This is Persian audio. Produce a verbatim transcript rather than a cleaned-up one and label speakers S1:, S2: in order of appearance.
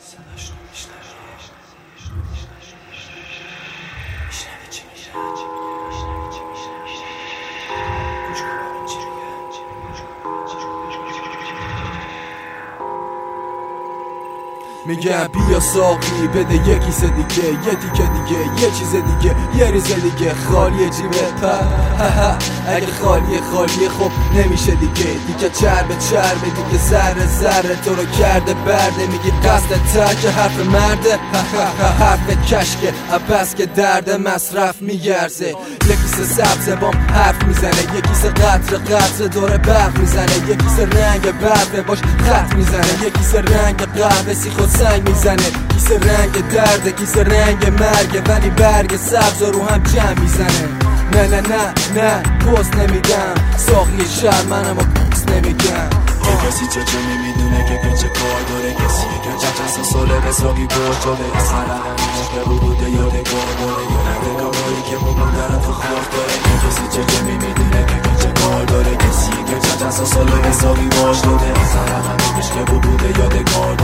S1: صداش رو میشنوی میشنوی چی میشه میشنوی چی میشه گوش کن ببین چی میگه
S2: میگم بیا ساقی بده یه کیسه دیگه، یه تیکه دیگه، یه چیز دیگه، یه ریز دیگه. خالیه جیبت پر اگه خالیه خالیه خب نمیشه دیگه. دیگه چرب چرب دیگه ذره ذره تو رو کرده برده. میگی قصد ترک حرف مرده حرف کشکه عباس که درد مصرف میگرزه. یه کیسه سبز بام حرف میزنه، یه کیسه قطر قطر دور برق میزنه، یه کیسه رنگ برقه باش خط میزنه، یه کیسه رنگ قهوه سی خود سنگ میزنه، کیسه رنگ درده کیسه رنگ مرگه ولی برگ سبز رو هم جمع میزنه. نه نه نه نه پوست نمیدم ساقی شهر منم و پوست نمیگم.
S1: یه کسی چه چه نمیدونه که که چه کار داره، کسی که چند چند ساله به ساقی گوش داده. یه سرنه میشه که بوده یادگار داره، یه ندگاهایی که بومون دارن تو خاک داره. یه کسی چه چه نمیدونه که که چه کار داره، کسی که چند چند ساله به ساقی گوش داده. یه سرنه میشه که بوده یادگار داره.